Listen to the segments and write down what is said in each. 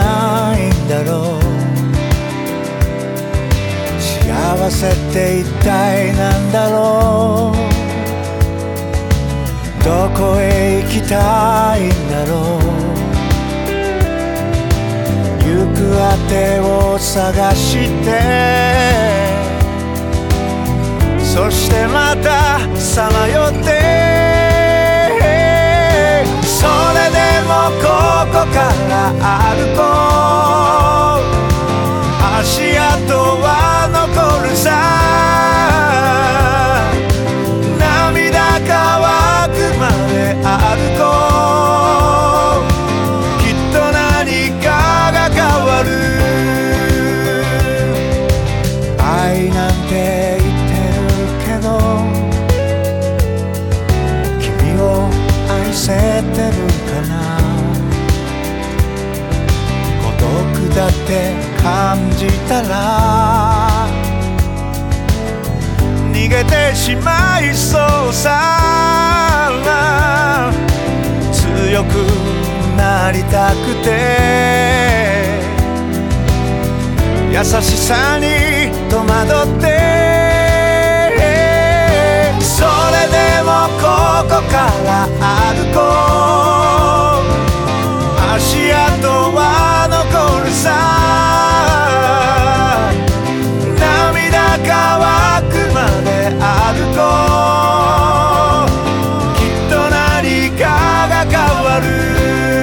ないんだろう。幸せって一体なんだろう。どこへ行きたいんだろう。行くあてを探してそしてまたさまよってそれでもここから歩こう足跡は残るさ涙乾くまで歩こうきっと何かが変わる愛なんて言ってるけど君を愛せてるかな。孤独だって感じたら逃げてしまいそうさ。強くなりたくて優しさに戸惑ってそれでもここから歩こう足跡は残るさ涙乾くまで歩こうきっと何かが変わる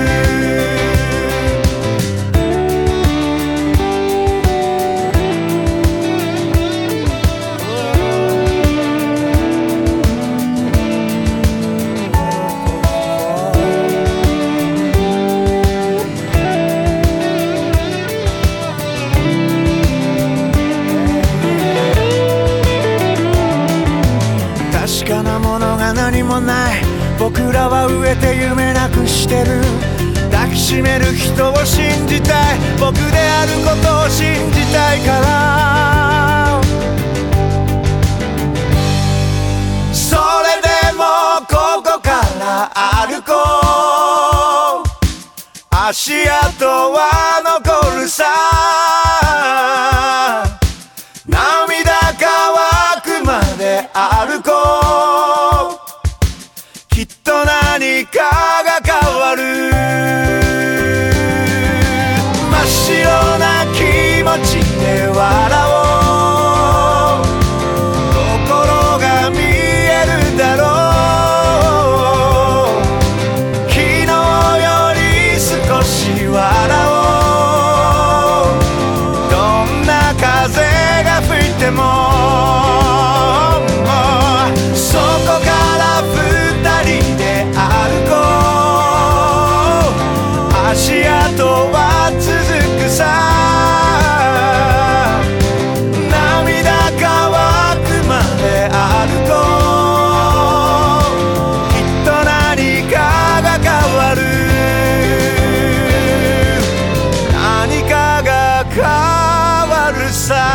確かなものが何もない僕らは飢えて夢なくしてる抱きしめる人を信じたい僕であることを信じたいからそれでもここから歩こう足跡は残るさ涙乾くまで歩こうきっと何かが変わる真っ白な気持ちで笑おう心が見えるだろう昨日より少し笑おうどんな風が吹いてもそこから二人で歩こう足跡は続くさ涙乾くまで歩こうきっと何かが変わる何かが変わるさ